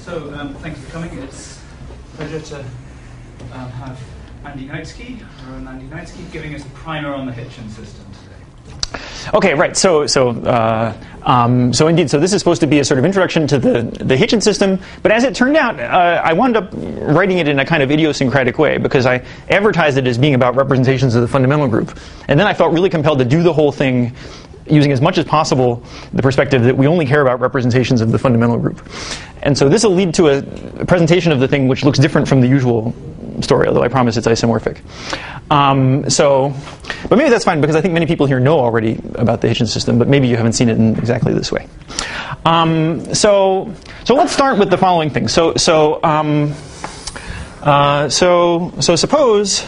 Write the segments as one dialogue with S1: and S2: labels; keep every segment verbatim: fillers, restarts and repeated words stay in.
S1: So um, thank you for coming. It's a pleasure to um, have Andy Kneitzke, Rowan Andy Kneitzke, giving us a primer on the Hitchin system today.
S2: Okay, right. So, so, uh, um, so indeed, so this is supposed to be a sort of introduction to the the Hitchin system. But as it turned out, uh, I wound up writing it in a kind of idiosyncratic way because I advertised it as being about representations of the fundamental group, and then I felt really compelled to do the whole thing using as much as possible the perspective that we only care about representations of the fundamental group. And so this will lead to a presentation of the thing which looks different from the usual story, although I promise it's isomorphic. Um, so, but maybe that's fine because I think many people here know already about the Hitchin system, but maybe you haven't seen it in exactly this way. Um, so, so let's start with the following thing. So, so, um, uh, so, so suppose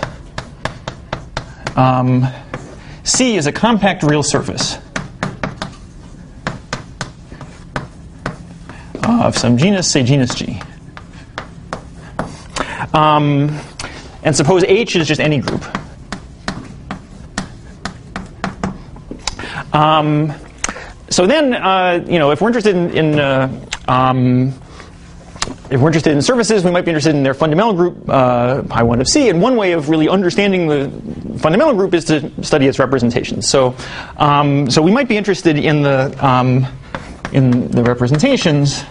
S2: um, C is a compact real surface of some genus, say genus G. Um, and suppose H is just any group. Um, so then, uh, you know, if we're interested in, in uh, um, if we're interested in surfaces, we might be interested in their fundamental group, uh, pi one of C. And one way of really understanding the fundamental group is to study its representations. So, um, so we might be interested in the um, in the representations.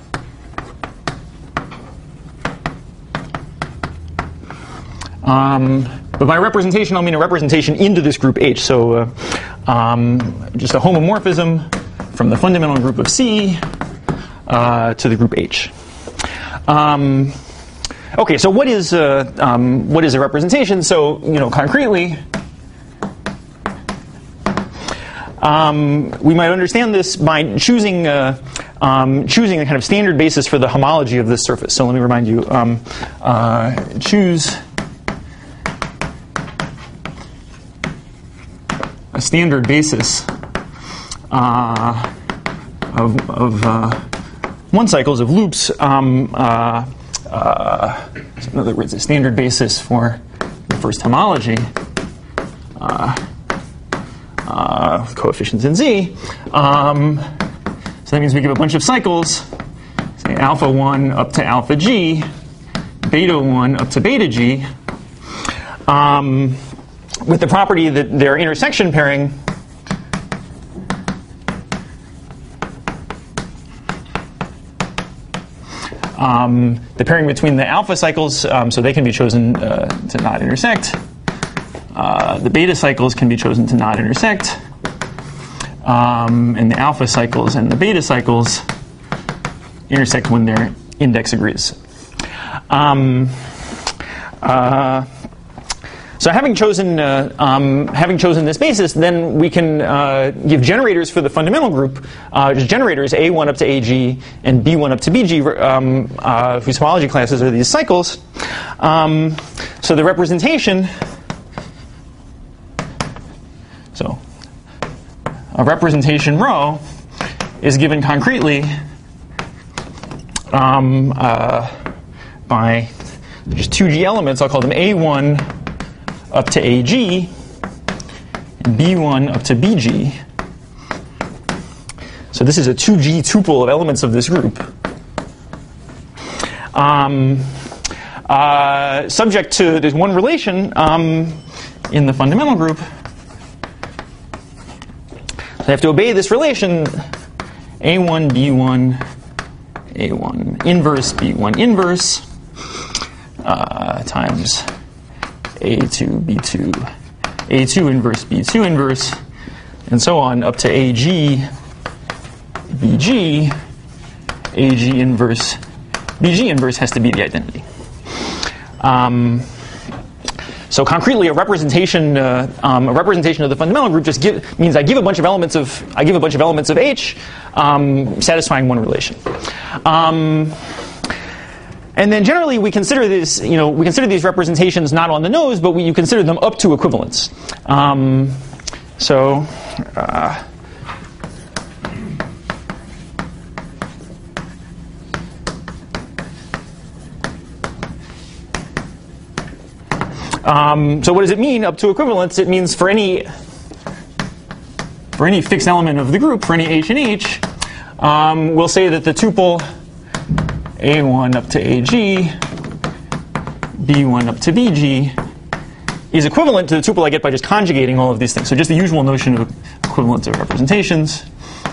S2: Um, but by representation, I'll mean a representation into this group H. So uh, um, just a homomorphism from the fundamental group of C uh, to the group H. Um, okay, so what is uh, um, what is a representation? So you know, concretely, um, we might understand this by choosing uh, um, choosing a kind of standard basis for the homology of this surface. So let me remind you: um, uh, choose a standard basis uh, of, of uh, one cycles of loops. Um, uh, uh, so in other words, a standard basis for the first homology uh, uh, with coefficients in Z. Um, so that means we give a bunch of cycles, say alpha one up to alpha G, beta one up to beta G. Um, with the property that their intersection pairing um, the pairing between the alpha cycles, um, so they can be chosen uh, to not intersect. Uh, the beta cycles can be chosen to not intersect. Um, and the alpha cycles and the beta cycles intersect when their index agrees. Um, uh, So having chosen uh, um, having chosen this basis, then we can uh, give generators for the fundamental group, uh, just generators A one up to A G and B one up to B G, um, uh, whose homology classes are these cycles. Um, so the representation, so a representation rho is given concretely um, uh, by just two G elements. I'll call them A one up to A G, and B one up to B G. So this is a two G tuple of elements of this group. Um, uh, subject to, there's one relation um, in the fundamental group. So I have to obey this relation, A one, B one, A one inverse, B one inverse, uh, times A two, B two, A two inverse, B two inverse, and so on up to A G, B G, A G inverse, B G inverse has to be the identity. Um, so concretely, a representation, uh, um, a representation of the fundamental group just give, means I give a bunch of elements of I give a bunch of elements of H, um, satisfying one relation. Um, And then generally we consider this, you know, we consider these representations not on the nose, but we, you consider them up to equivalence. Um, so, uh, um, so what does it mean, up to equivalence? It means for any for any fixed element of the group, for any H and H, um, we'll say that the tuple A one up to A G, B one up to B G, is equivalent to the tuple I get by just conjugating all of these things. So just the usual notion of equivalence of representations.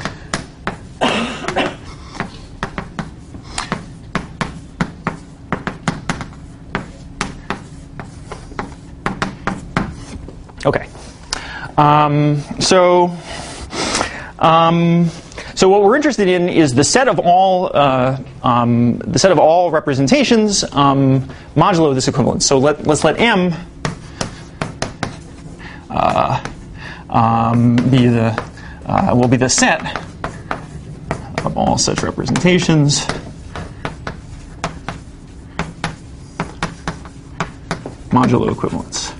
S2: Okay. Um, so, um, so what we're interested in is the set of all uh, um, the set of all representations um, modulo this equivalence. So let, let's let M uh, um, be the uh, will be the set of all such representations modulo equivalence.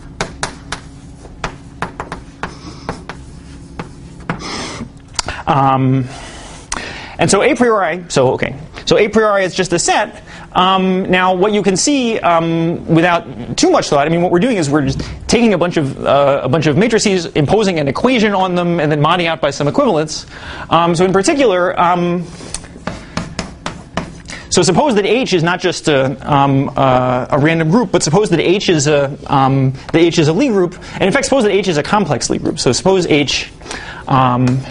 S2: Um, and so a priori, so okay, so a priori is just a set. Um, now, what you can see um, without too much thought, I mean, what we're doing is we're just taking a bunch of uh, a bunch of matrices, imposing an equation on them, and then modding out by some equivalence. Um, so, in particular, um, so suppose that H is not just a, um, uh, a random group, but suppose that H is a um, that H is a Lie group, and in fact, suppose that H is a complex Lie group. So, suppose H um,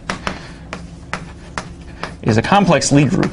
S2: is a complex Lie group.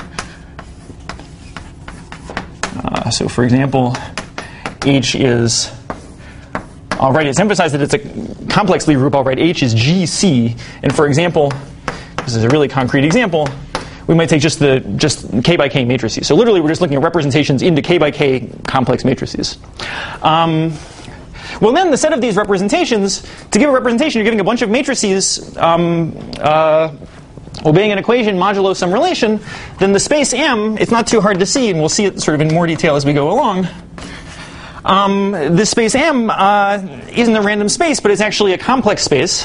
S2: Uh, so, for example, H is, I'll write, it's emphasized that it's a complex Lie group. I'll write H is G C. And for example, this is a really concrete example, we might take just the just K by K matrices. So literally, we're just looking at representations into K by K complex matrices. Um, well, then the set of these representations, to give a representation, you're giving a bunch of matrices um, uh, obeying an equation modulo some relation, then the space M, it's not too hard to see, and we'll see it sort of in more detail as we go along. Um, this space M uh, isn't a random space, but it's actually a complex space.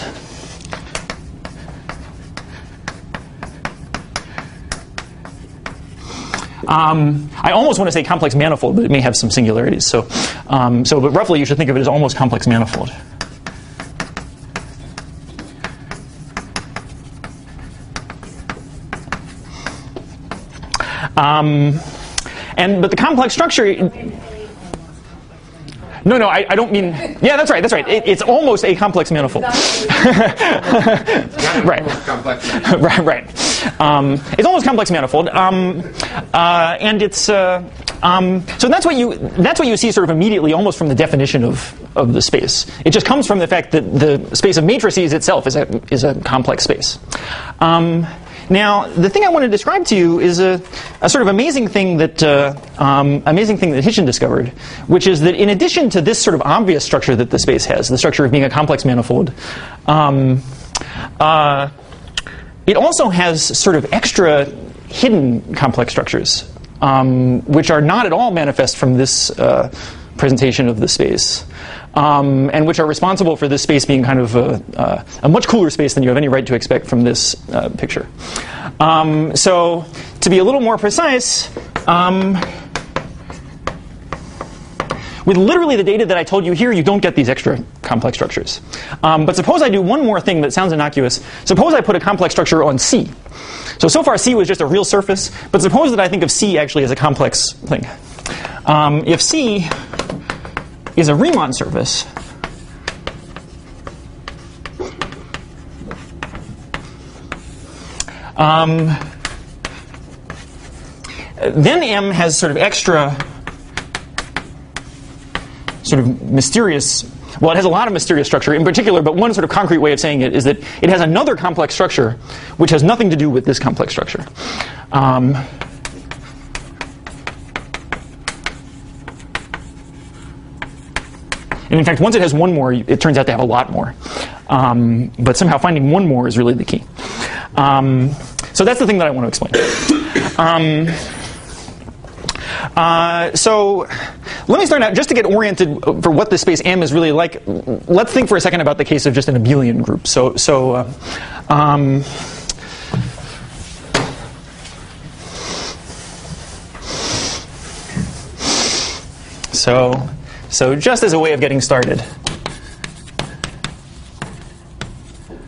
S2: Um, I almost want to say complex manifold, but it may have some singularities. So, um, so, but roughly you should think of it as almost complex manifold. Um, and but the complex structure. No, no, I, I don't mean. Yeah, that's right. That's right. It, it's almost a complex manifold. Right. Right. Right. Um, it's almost complex manifold, um, uh, and it's uh, um, so that's what you that's what you see sort of immediately, almost from the definition of of the space. It just comes from the fact that the space of matrices itself is a is a complex space. Um, Now, the thing I want to describe to you is a, a sort of amazing thing that uh, um, amazing thing that Hitchin discovered, which is that in addition to this sort of obvious structure that the space has, the structure of being a complex manifold, um, uh, it also has sort of extra hidden complex structures, um, which are not at all manifest from this uh, presentation of the space. Um, and which are responsible for this space being kind of a, uh, a much cooler space than you have any right to expect from this uh, picture. Um, so, to be a little more precise, um, with literally the data that I told you here, you don't get these extra complex structures. Um, but suppose I do one more thing that sounds innocuous. Suppose I put a complex structure on C. So, so far C was just a real surface, but suppose that I think of C actually as a complex thing. Um, if C is a Riemann surface, um, then M has sort of extra, sort of mysterious, well, it has a lot of mysterious structure in particular, but one sort of concrete way of saying it is that it has another complex structure which has nothing to do with this complex structure. Um, And in fact, once it has one more, it turns out to have a lot more. Um, but somehow finding one more is really the key. Um, so that's the thing that I want to explain. Um, uh, so let me start out, just to get oriented for what this space M is really like. Let's think for a second about the case of just an abelian group. So, so uh, um, so. So just as a way of getting started,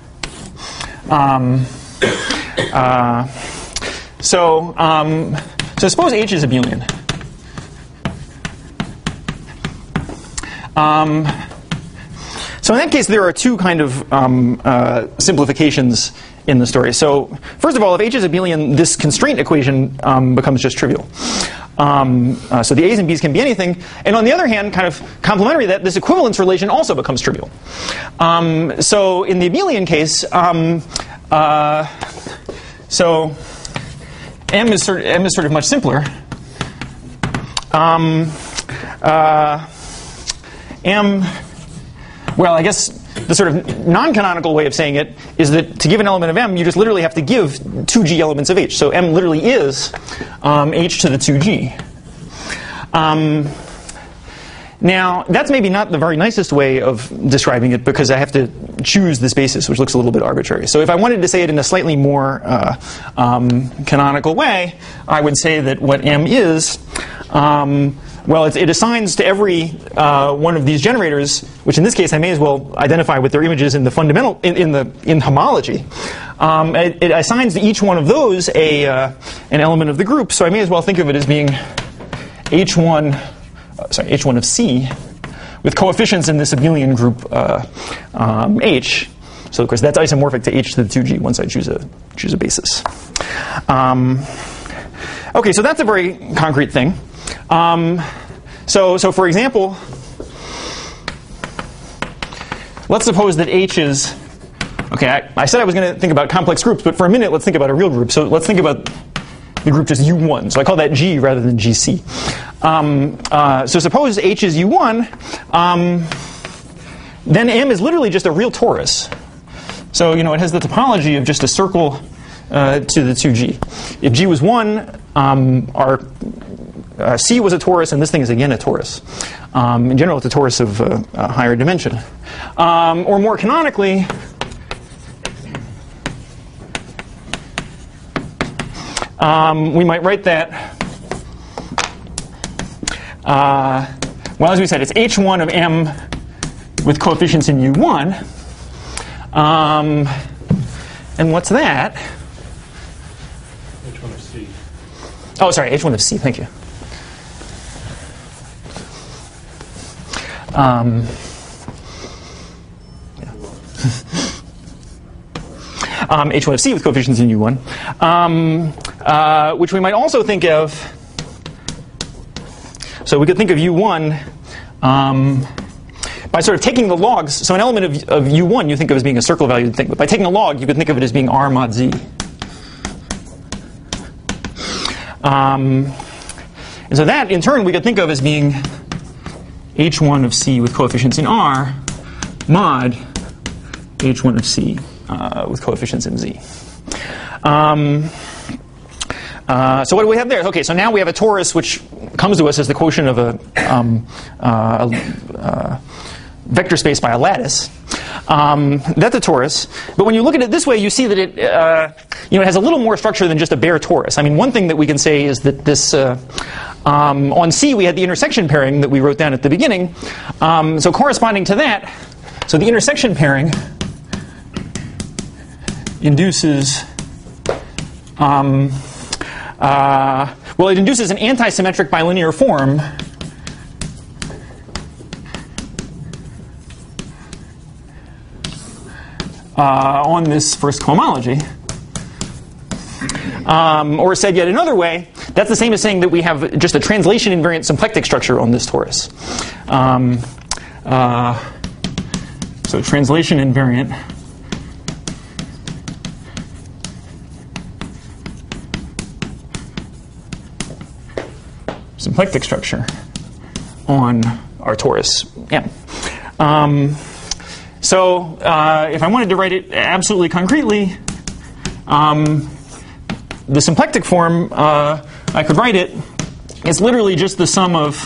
S2: um, uh, so um, So suppose H is abelian. Um, so in that case, there are two kind of um, uh, simplifications in the story. So first of all, if H is abelian, this constraint equation um, becomes just trivial. Um, uh, so the A's and B's can be anything. And on the other hand, kind of complementary to that, this equivalence relation also becomes trivial. Um, so in the abelian case, um, uh, so M is sort of, M is sort of much simpler. Um, uh, M, well, I guess the sort of non-canonical way of saying it is that to give an element of M, you just literally have to give two G elements of H. So M literally is um, H to the two G. Um, now, that's maybe not the very nicest way of describing it because I have to choose this basis, which looks a little bit arbitrary. So if I wanted to say it in a slightly more uh, um, canonical way, I would say that what M is, um, well, it, it assigns to every uh, one of these generators, which in this case I may as well identify with their images in the fundamental in, in the in homology. Um, it, it assigns to each one of those a uh, an element of the group. So I may as well think of it as being H one, uh, sorry, H one of C, with coefficients in this abelian group uh, um, H. So of course that's isomorphic to H to the two G once I choose a choose a basis. Um, okay, so that's a very concrete thing. Um, so, so for example, let's suppose that H is, okay, I, I said I was going to think about complex groups, but for a minute let's think about a real group. So let's think about the group just U one. So I call that G rather than G C. Um, uh, so suppose H is U one, um, then M is literally just a real torus. So, you know, it has the topology of just a circle uh, to the two G. If G was one, um, our Uh, C was a torus, and this thing is again a torus. Um, in general, it's a torus of uh, a higher dimension. Um, or more canonically, um, we might write that, uh, well, as we said, it's H one of M with coefficients in U one. Um, and what's that?
S3: H one of C.
S2: Oh, sorry, H one of C, thank you. Um, yeah. um, H one of C with coefficients in U one, um, uh, which we might also think of. So we could think of U one um, by sort of taking the logs. So an element of, of U one you think of as being a circle valued thing, but by taking a log you could think of it as being R mod Z. Um, and so that in turn we could think of as being H one of C with coefficients in R mod H one of C uh, with coefficients in Z. Um, uh, so what do we have there? Okay, so now we have a torus which comes to us as the quotient of a, um, uh, a uh, vector space by a lattice. Um, that's a torus. But when you look at it this way, you see that it, uh, you know, it has a little more structure than just a bare torus. I mean, one thing that we can say is that this, uh, um, on C we had the intersection pairing that we wrote down at the beginning. Um, so corresponding to that, so the intersection pairing induces, um, uh, well, it induces an anti-symmetric bilinear form Uh, on this first cohomology. Um, or said yet another way, that's the same as saying that we have just a translation invariant symplectic structure on this torus. Um, uh, so translation invariant symplectic structure on our torus M. Um, So uh, if I wanted to write it absolutely concretely, um, the symplectic form, uh, I could write it, it's literally just the sum of,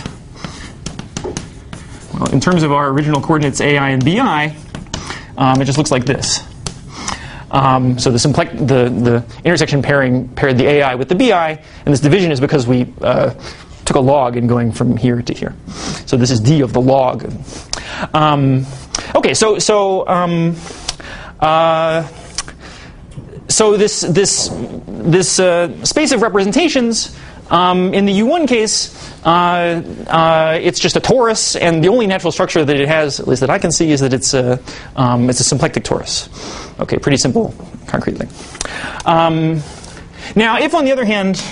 S2: well, in terms of our original coordinates A I and B I, um, it just looks like this. Um, so the, simplec- the, the intersection pairing paired the A I with the B I, and this division is because we uh, took a log in going from here to here. So this is D of the log. Um, Okay, so so um, uh, so this this this uh, space of representations um, in the U one case, uh, uh, it's just a torus, and the only natural structure that it has, at least that I can see, is that it's a, um, it's a symplectic torus. Okay, pretty simple, concrete thing. Um, now, if on the other hand,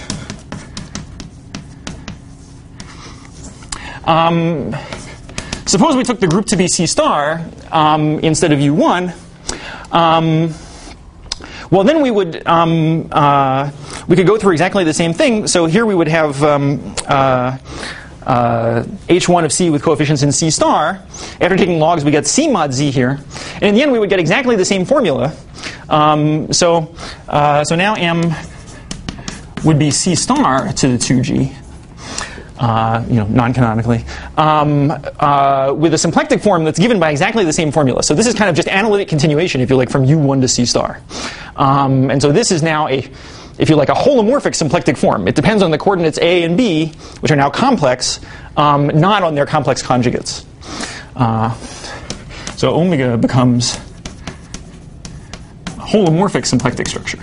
S2: um, suppose we took the group to be C star um, instead of U one, um, well, then we would um, uh, we could go through exactly the same thing. So here we would have um, uh, uh, H one of C with coefficients in C star. After taking logs, we get C mod Z here, and in the end, we would get exactly the same formula. Um, so uh, so now M would be C star to the two G. Uh, you know, non-canonically, um, uh, with a symplectic form that's given by exactly the same formula. So this is kind of just analytic continuation, if you like, from U one to C star. Um, and so this is now a, if you like, a holomorphic symplectic form. It depends on the coordinates A and B, which are now complex, um, not on their complex conjugates. Uh, so omega becomes a holomorphic symplectic structure.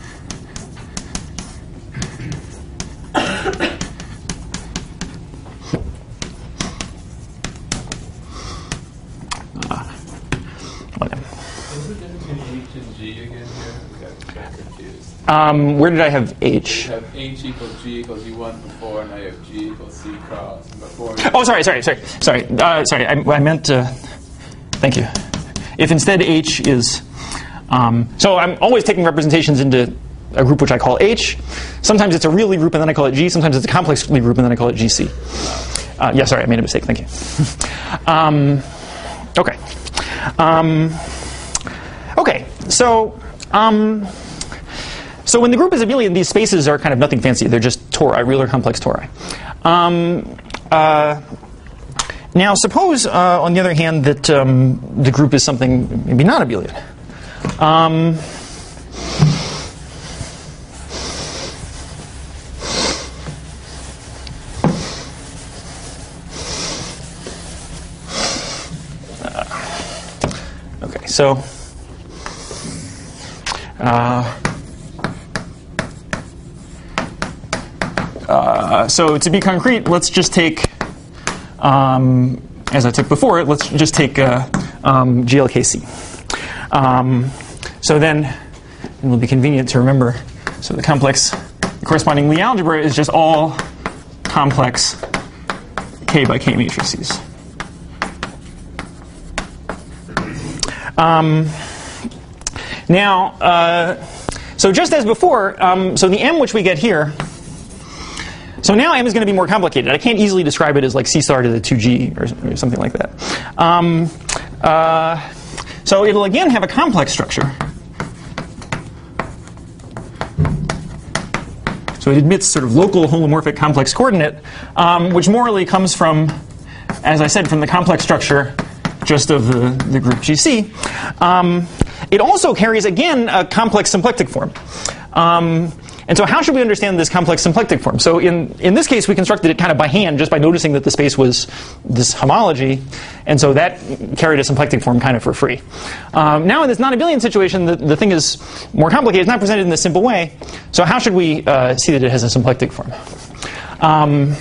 S2: Um, where did I have H?
S3: You have H equals G equals U one before, and now you have G equals C cross. And before
S2: oh, sorry, sorry, sorry, sorry, uh, sorry. I, I meant. Uh, thank you. If instead H is, um, so I'm always taking representations into a group which I call H. Sometimes it's a real Lie group and then I call it G. Sometimes it's a complex Lie group and then I call it G C. Uh, yeah, sorry, I made a mistake. Thank you. um, okay. Um, okay. So. Um, So when the group is abelian, these spaces are kind of nothing fancy. They're just tori, real or complex tori. Um, uh, now, suppose, uh, on the other hand, that um, the group is something maybe not abelian. Um, uh, okay, so. Uh, Uh, so to be concrete, let's just take, um, as I took before, let's just take uh, um, G L K C. Um, so then it will be convenient to remember. So the complex, the corresponding Lie algebra is just all complex K by K matrices. Um, now, uh, so just as before, um, so the M which we get here. So now M is going to be more complicated. I can't easily describe it as like C star to the two G or, or something like that. Um, uh, so it'll again have a complex structure. So it admits sort of local holomorphic complex coordinate, um, which morally comes from, as I said, from the complex structure just of the, the group G C. Um, it also carries, again, a complex symplectic form. Um, And so how should we understand this complex symplectic form? So in, in this case, we constructed it kind of by hand, just by noticing that the space was this homology. And so that carried a symplectic form kind of for free. Um, now in this non-abelian situation, the, the thing is more complicated. It's not presented in this simple way. So how should we uh, see that it has a symplectic form? Um,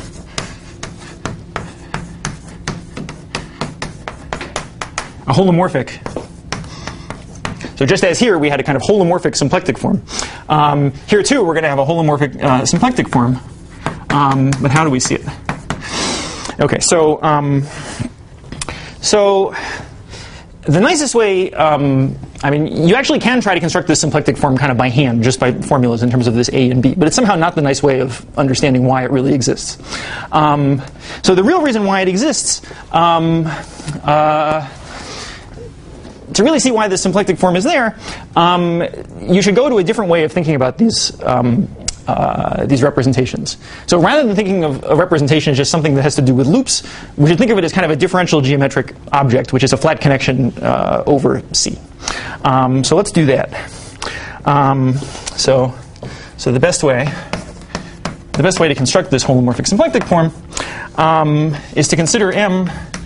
S2: a holomorphic. So just as here, we had a kind of holomorphic symplectic form. Um, here, too, we're going to have a holomorphic uh, symplectic form. Um, but how do we see it? Okay, so um, so the nicest way, um, I mean, you actually can try to construct this symplectic form kind of by hand, just by formulas in terms of this A and B. But it's somehow not the nice way of understanding why it really exists. Um, so the real reason why it exists, um, uh, to really see why this symplectic form is there, um, you should go to a different way of thinking about these um, uh, these representations. So rather than thinking of a representation as just something that has to do with loops, we should think of it as kind of a differential geometric object, which is a flat connection uh, over C. Um, so let's do that. Um, so, so the best way, the best way to construct this holomorphic symplectic form um, is to consider M.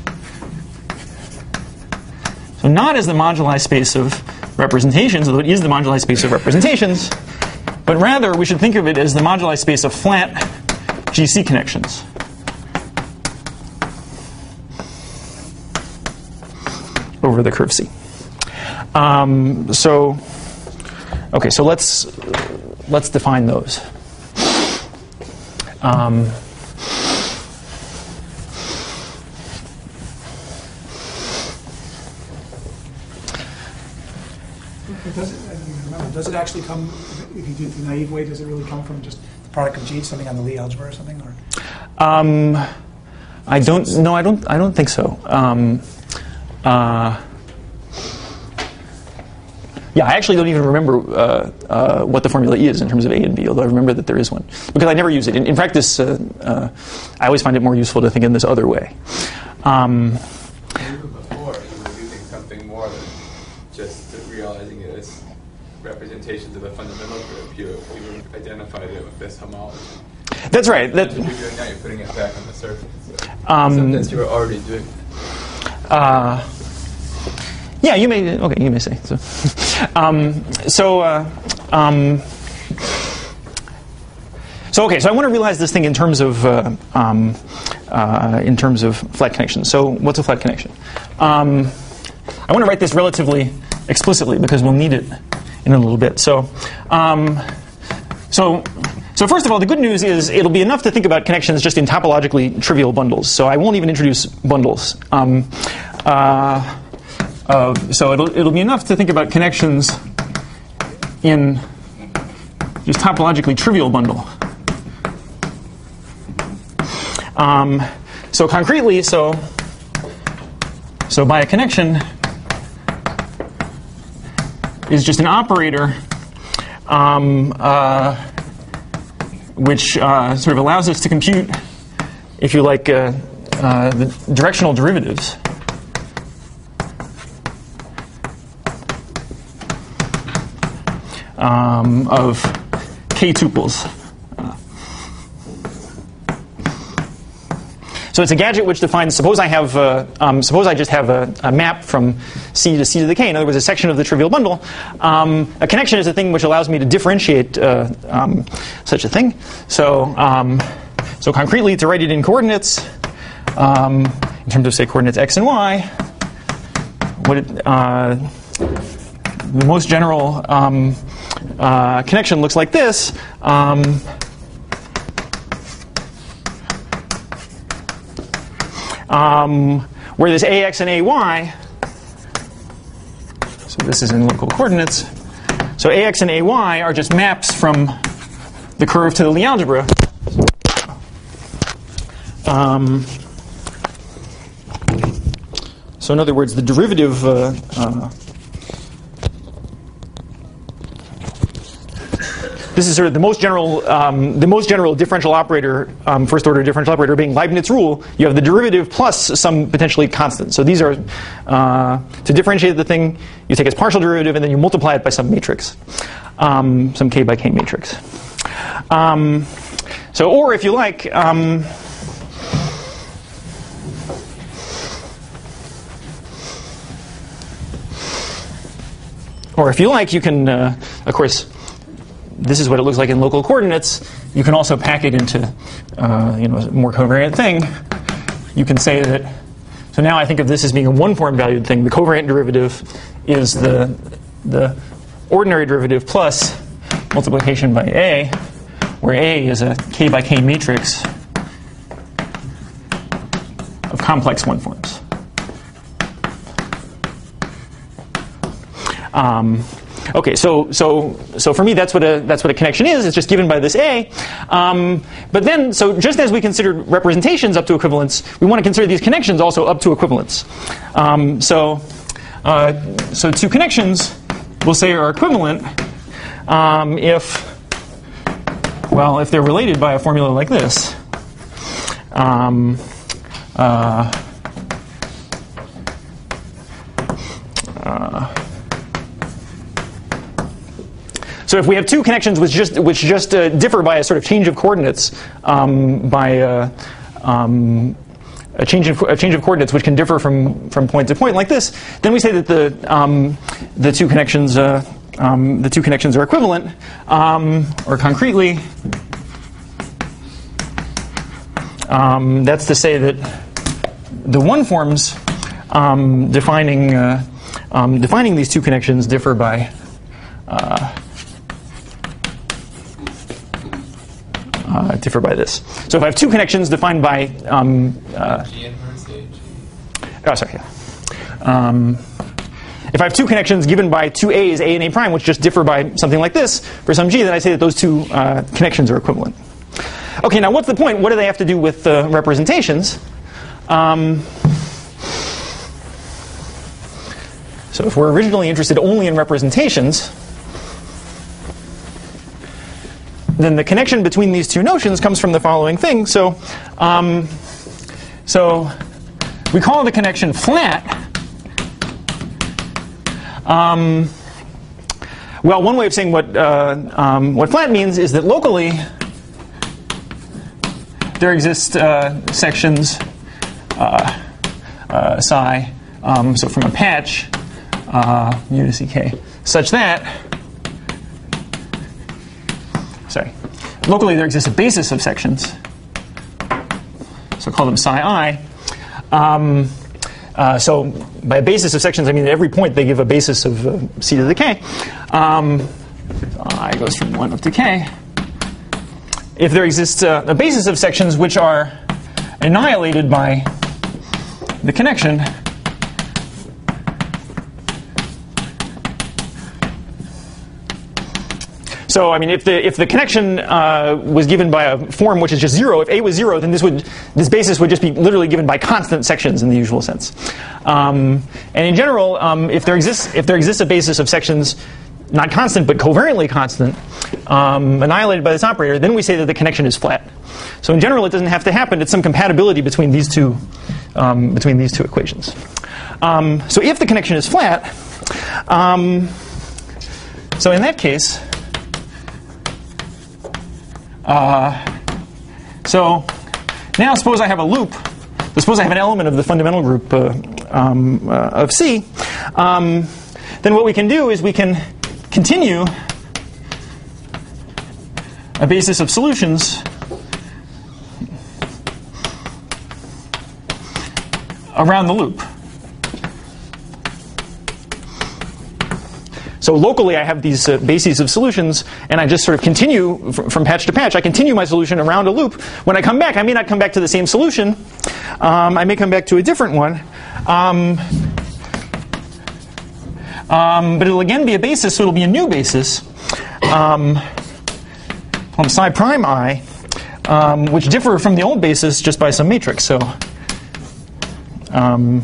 S2: So not as the moduli space of representations, although it is the moduli space of representations, but rather we should think of it as the moduli space of flat G C connections. Over the curve C. Um, so, okay, so let's let's define those. Um,
S4: Does it, I don't even remember, does it actually come, if you do it the naive way, does it really come from just the product of G, something on the Lie algebra or something? Or?
S2: Um, I don't. No, I don't. I don't think so. Um, uh, yeah, I actually don't even remember uh, uh, what the formula is in terms of A and B, although I remember that there is one because I never use it. In, in practice, uh, uh, I always find it more useful to think in this other way. Um,
S3: Before, you were using something more than just realizing it as representations of a fundamental group. You, you identified it with this homology.
S2: That's right. That,
S3: What you're doing now, you're putting it back on the surface. So
S2: um,
S3: sometimes you were already doing.
S2: Uh, yeah, you may. Okay, you may say so. um, so, uh, um, so okay. So I want to realize this thing in terms of uh, um, uh, in terms of flat connections. So, what's a flat connection? Um, I want to write this relatively explicitly because we'll need it in a little bit. So, um, so. So first of all, the good news is it'll be enough to think about connections just in topologically trivial bundles. So I won't even introduce bundles. Um, uh, uh, so it'll it'll be enough to think about connections in just topologically trivial bundle. Um, so concretely, so so by a connection is just an operator. Um, uh, which uh, sort of allows us to compute, if you like, uh, uh, the directional derivatives um, of k tuples. Uh, so it's a gadget which defines, suppose I have, uh, um, suppose I just have a, a map from C to C to the k, in other words, a section of the trivial bundle. Um, a connection is a thing which allows me to differentiate uh, um, such a thing. So, um, so concretely, to write it in coordinates, um, in terms of, say, coordinates x and y, what it, uh, the most general um, uh, connection looks like this. Um, um, where there's ax and ay, so this is in local coordinates. So ax and ay are just maps from the curve to the Lie algebra. Um, so in other words, the derivative uh, uh, this is sort of the most general, um, the most general differential operator, um, first order differential operator being Leibniz rule. You have the derivative plus some potentially constant. So these are, uh, to differentiate the thing, you take its partial derivative and then you multiply it by some matrix, um, some k by k matrix. Um, so, or if you like, um, or if you like, you can, uh, of course, this is what it looks like in local coordinates. You can also pack it into, uh, you know, a more covariant thing. You can say that. So now I think of this as being a one-form valued thing. The covariant derivative is the the ordinary derivative plus multiplication by a, where a is a k by k matrix of complex one forms. Um, Okay, so so so for me, that's what a that's what a connection is. It's just given by this A. Um, but then, so just as we considered representations up to equivalence, we want to consider these connections also up to equivalence. Um, so uh, so two connections, we'll say, are equivalent um, if well if they're related by a formula like this. Um, uh, uh, So if we have two connections which just which just uh, differ by a sort of change of coordinates, um, by uh, um, a change of a change of coordinates which can differ from from point to point like this, then we say that the um, the two connections uh, um, the two connections are equivalent, um, or concretely, um, that's to say that the one forms um, defining uh, um, defining these two connections differ by uh, uh, differ by this. So if I have two connections defined by um, uh,
S3: G inverse A G.
S2: oh sorry yeah. Um, if I have two connections given by two A's, A and A prime, which just differ by something like this for some G, then I say that those two uh, connections are equivalent. Okay, now what's the point? What do they have to do with uh, representations? Um, so if we're originally interested only in representations, then the connection between these two notions comes from the following thing. So, um, so we call the connection flat. Um, well, one way of saying what uh, um, what flat means is that locally there exist uh, sections uh, uh, psi, um, so from a patch uh, mu to C K, such that, sorry, locally there exists a basis of sections, so call them psi I. Um, uh, so by a basis of sections, I mean at every point they give a basis of uh, C to the k. Um, I goes from one up to k. If there exists uh, a basis of sections which are annihilated by the connection, so I mean, if the if the connection uh, was given by a form which is just zero, if A was zero, then this would this basis would just be literally given by constant sections in the usual sense. Um, and in general, um, if there exists if there exists a basis of sections not constant but covariantly constant, um, annihilated by this operator, then we say that the connection is flat. So in general, it doesn't have to happen. It's some compatibility between these two um, between these two equations. Um, so if the connection is flat, um, so in that case. Uh, so now suppose I have a loop. Suppose I have an element of the fundamental group uh, um, uh, of C. Um, then what we can do is we can continue a basis of solutions around the loop. So locally, I have these uh, bases of solutions, and I just sort of continue fr- from patch to patch. I continue my solution around a loop. When I come back, I may not come back to the same solution. Um, I may come back to a different one. Um, um, but it'll again be a basis, so it'll be a new basis um, on psi prime I, um, which differ from the old basis just by some matrix. So. Um,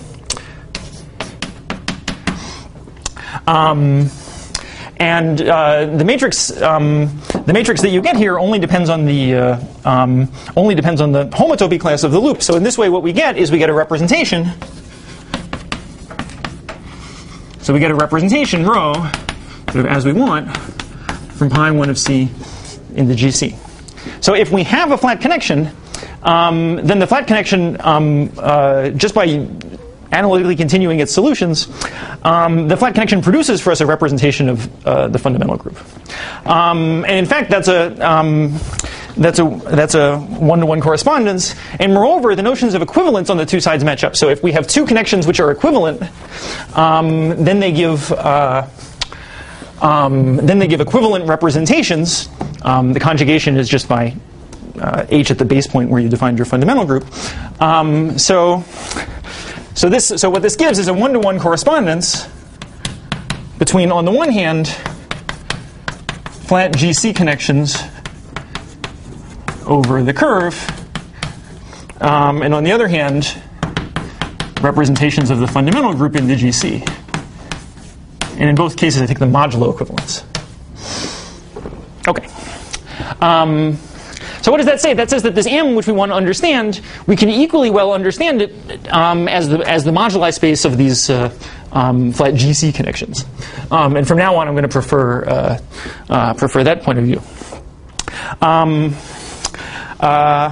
S2: um, And uh, the matrix, um, the matrix that you get here only depends on the uh, um, only depends on the homotopy class of the loop. So in this way, what we get is we get a representation. So we get a representation rho, sort of as we want, from pi one of C into G C. So if we have a flat connection, um, then the flat connection, um, uh, just by analytically continuing its solutions, um, the flat connection produces for us a representation of uh, the fundamental group. Um, and in fact, that's a um, that's a that's a one-to-one correspondence. And moreover, the notions of equivalence on the two sides match up. So if we have two connections which are equivalent, um, then they give uh, um, then they give equivalent representations. Um, the conjugation is just by uh, h at the base point where you defined your fundamental group. Um, so. So this, so what this gives is a one-to-one correspondence between, on the one hand, flat G C connections over the curve, um, and on the other hand, representations of the fundamental group into G C. And in both cases, I think the modulo equivalence. Okay. Um, So what does that say? That says that this M, which we want to understand, we can equally well understand it um, as the as the moduli space of these uh, um, flat G C connections. Um, and from now on, I'm going to prefer uh, uh, prefer that point of view. Um, uh,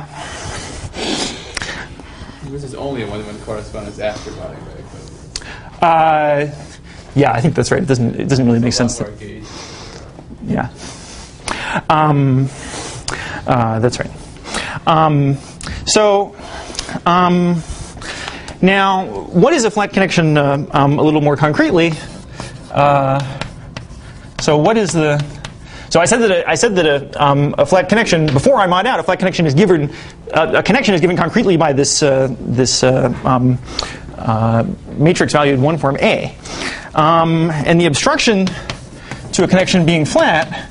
S3: this is only a one-to-one correspondence after bounding by equivalence.
S2: uh, Yeah, I think that's right. It doesn't it doesn't really make sense to. Yeah. Um, uh, that's right. Um, so um, now, what is a flat connection? Uh, um, a little more concretely. Uh, so what is the? So I said that a, I said that a, um, a flat connection before I mod out. A flat connection is given. Uh, a connection is given concretely by this uh, this uh, um, uh, matrix valued one form A, um, and the obstruction to a connection being flat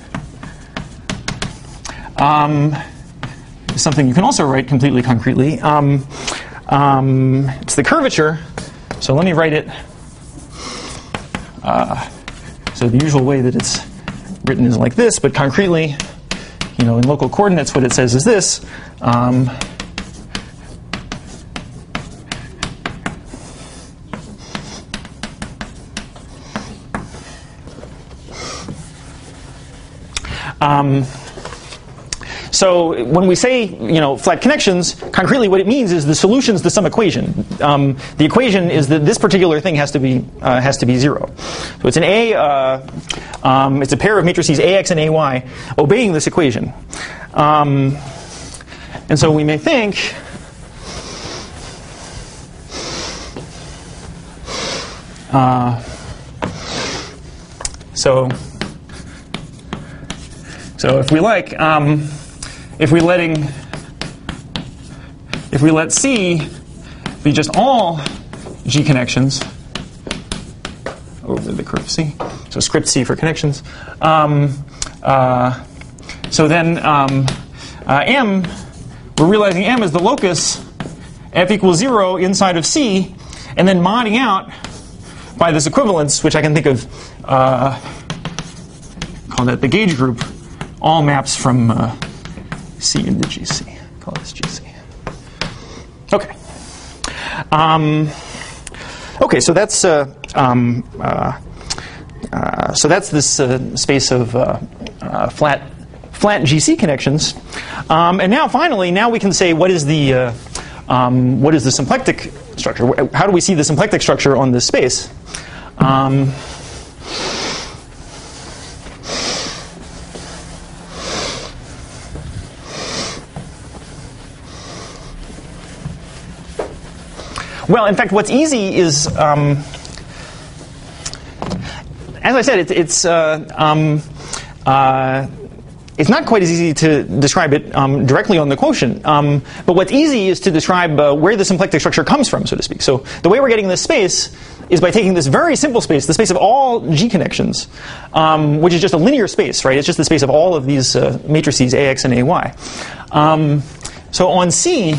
S2: um, is something you can also write completely concretely. Um, um, it's the curvature. So let me write it. Uh, so the usual way that it's written is like this, but concretely, you know, in local coordinates, what it says is this. Um, um, so when we say, you know, flat connections, concretely what it means is the solutions to some equation. Um, the equation is that this particular thing has to be uh, has to be zero. So it's an A. Uh, um, it's a pair of matrices A X and A Y obeying this equation. Um, and so we may think uh, so so if we like. Um, If we letting, if we let C be just all G connections over the curve C, so script C for connections. Um, uh, so then um, uh, M, we're realizing M is the locus F equals zero inside of C, and then modding out by this equivalence, which I can think of, uh, call that the gauge group, all maps from. Uh, C into G C. Call this G C. Okay. Um, okay, so that's uh, um, uh, uh, so that's this uh, space of uh, uh, flat flat G C connections. Um, and now, finally, now we can say what is the uh, um, what is the symplectic structure? How do we see the symplectic structure on this space? Um, Well, in fact, what's easy is, um, as I said, it, it's uh, um, uh, it's not quite as easy to describe it um, directly on the quotient. Um, but what's easy is to describe uh, where the symplectic structure comes from, so to speak. So the way we're getting this space is by taking this very simple space, the space of all G connections, um, which is just a linear space, right? It's just the space of all of these uh, matrices A X and A Y. Um, so on C,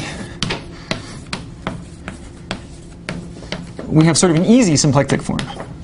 S2: we have sort of an easy symplectic form.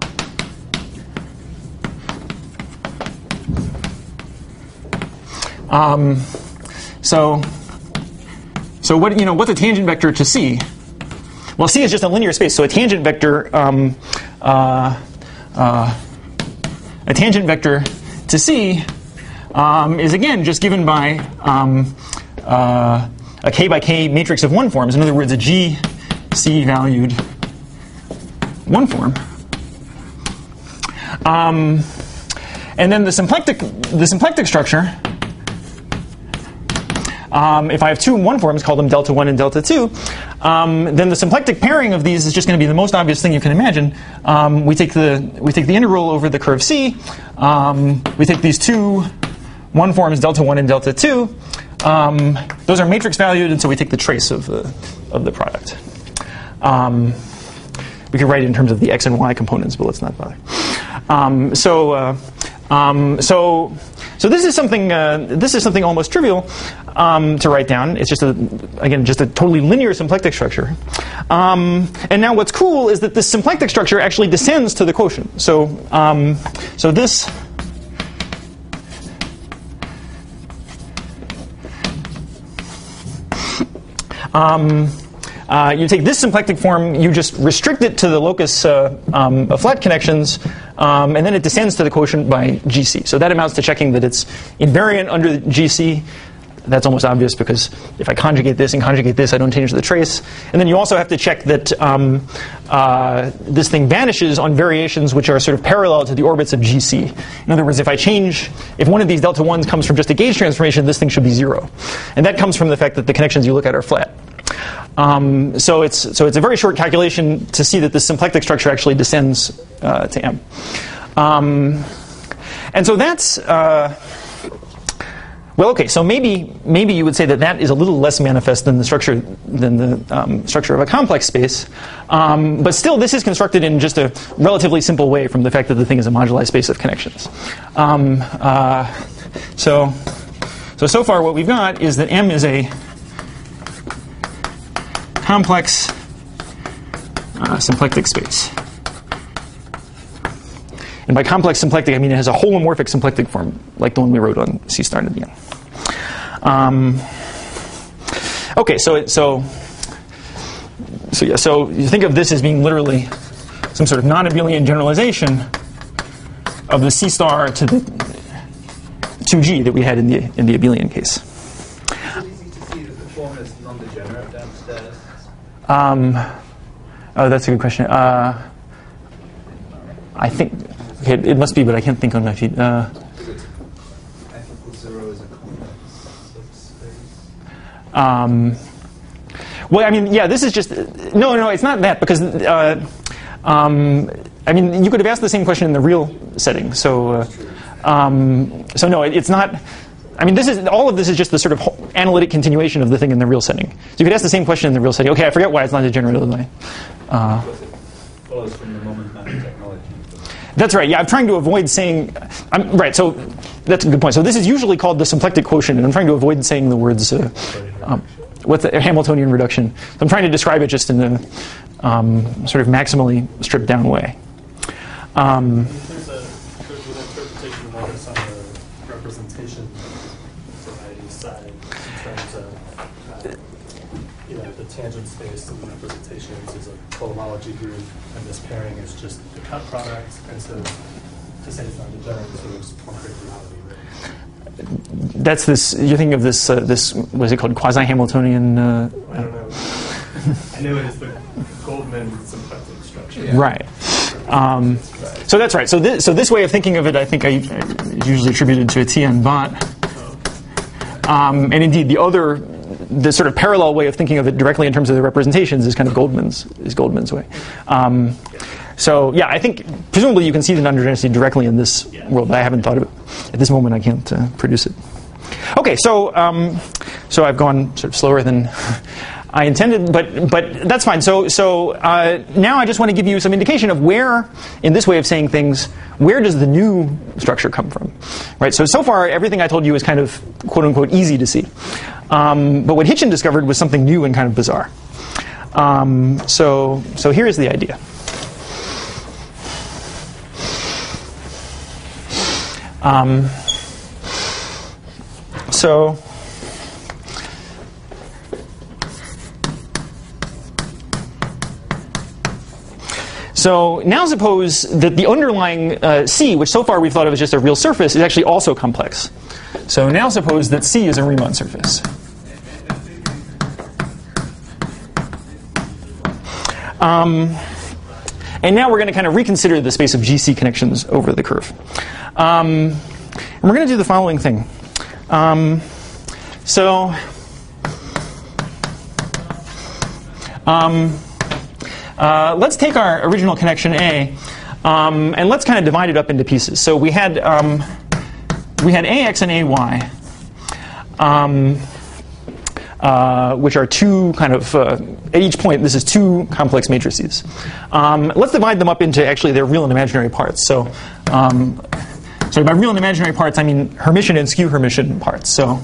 S2: Um, so, so what you know? What's a tangent vector to C? Well, C is just a linear space, so a tangent vector, um, uh, uh, a tangent vector to C um, is again just given by um, uh, a k by k matrix of one forms. In other words, a G C valued one form. Um, and then the symplectic, the symplectic structure, um, if I have two one forms, call them delta one and delta two, um, then the symplectic pairing of these is just going to be the most obvious thing you can imagine. Um, we take the we take the integral over the curve C. Um, we take these two one forms, delta one and delta two. Um, those are matrix valued, and so we take the trace of the of the product. Um, We could write it in terms of the x and y components, but let's not bother. Um, so, uh, um, so, so this is something. Uh, this is something almost trivial um, to write down. It's just a, again, just a totally linear symplectic structure. Um, and now, what's cool is that this symplectic structure actually descends to the quotient. So, um, so this. Um, Uh, you take this symplectic form, you just restrict it to the locus uh, um, of flat connections, um, and then it descends to the quotient by G C. So that amounts to checking that it's invariant under G C. that's almost obvious because if I conjugate this and conjugate this, I don't change the trace. And then you also have to check that um, uh, this thing vanishes on variations which are sort of parallel to the orbits of G C. In other words, if I change, if one of these delta ones comes from just a gauge transformation, this thing should be zero. And that comes from the fact that the connections you look at are flat. Um, so it's so it's a very short calculation to see that this symplectic structure actually descends uh, to M. Um, and so that's uh, well, okay. So maybe maybe you would say that that is a little less manifest than the structure than the um, structure of a complex space. Um, but still, this is constructed in just a relatively simple way from the fact that the thing is a moduli space of connections. Um, uh, so so so far, what we've got is that M is a complex uh, symplectic space. And by complex symplectic, I mean it has a holomorphic symplectic form, like the one we wrote on C star at the end. Um, okay, so it, so so yeah, so you think of this as being literally some sort of non-abelian generalization of the C star to the two G that we had in the in the abelian case.
S1: It's easy to see that the form is non-degenerate downstairs.
S2: Um, oh, that's a good question. Uh, I think okay, it must be, but I can't think on my feet. Uh,
S1: F equals zero is a complex subspace.
S2: um, well, I mean, yeah, this is just no, no, it's not that because uh, um, I mean, you could have asked the same question in the real setting. So, uh, um, so no, it, it's not. I mean, this is all of this is just the sort of analytic continuation of the thing in the real setting. So you could ask the same question in the real setting. Okay, I forget why it's not degenerate. Uh,
S1: Follows from the moment mapping technology.
S2: That's right. Yeah, I'm trying to avoid saying. I'm, right. So that's a good point. So this is usually called the symplectic quotient, and I'm trying to avoid saying the words. Uh, um, what's the Hamiltonian reduction? So I'm trying to describe it just in a um, sort of maximally stripped down way. Um,
S5: there's, a, there's an interpretation of this on the representation variety side in terms of uh, you know the tangent space and the representations is a cohomology group, and this pairing is just the cut product. And so to say it's not degenerate sort of concrete reality, right?
S2: That's this. You're thinking of this. Uh, this what is it called? Quasi-Hamiltonian. Uh,
S5: I don't know. I know it is the Goldman symplectic structure.
S2: Yeah. Right. Um, so that's right. So this, so this way of thinking of it, I think I, I usually attributed to Etienne Bott. Um, and indeed, the other, the sort of parallel way of thinking of it directly in terms of the representations is kind of Goldman's is Goldman's way. Um, so yeah, I think presumably you can see the non-degeneracy directly in this world, but I haven't thought of it at this moment. I can't uh, produce it. Okay, so um, so I've gone sort of slower than I intended, but but that's fine. So so uh, now I just want to give you some indication of where, in this way of saying things, where does the new structure come from, right? So so far everything I told you is kind of quote unquote easy to see, um, but what Hitchin discovered was something new and kind of bizarre. Um, so so here is the idea. Um, so. So now suppose that the underlying uh, C, which so far we've thought of as just a real surface, is actually also complex. So now suppose that C is a Riemann surface. Um, and now we're going to kind of reconsider the space of G C connections over the curve. Um, and we're going to do the following thing. Um, so... Um, Uh, let's take our original connection A, um, and let's kind of divide it up into pieces. So we had um, we had A X and A Y, um, uh, which are two kind of uh, at each point. This is two complex matrices. Um, let's divide them up into actually their real and imaginary parts. So, um, sorry, by real and imaginary parts, I mean Hermitian and skew Hermitian parts. So.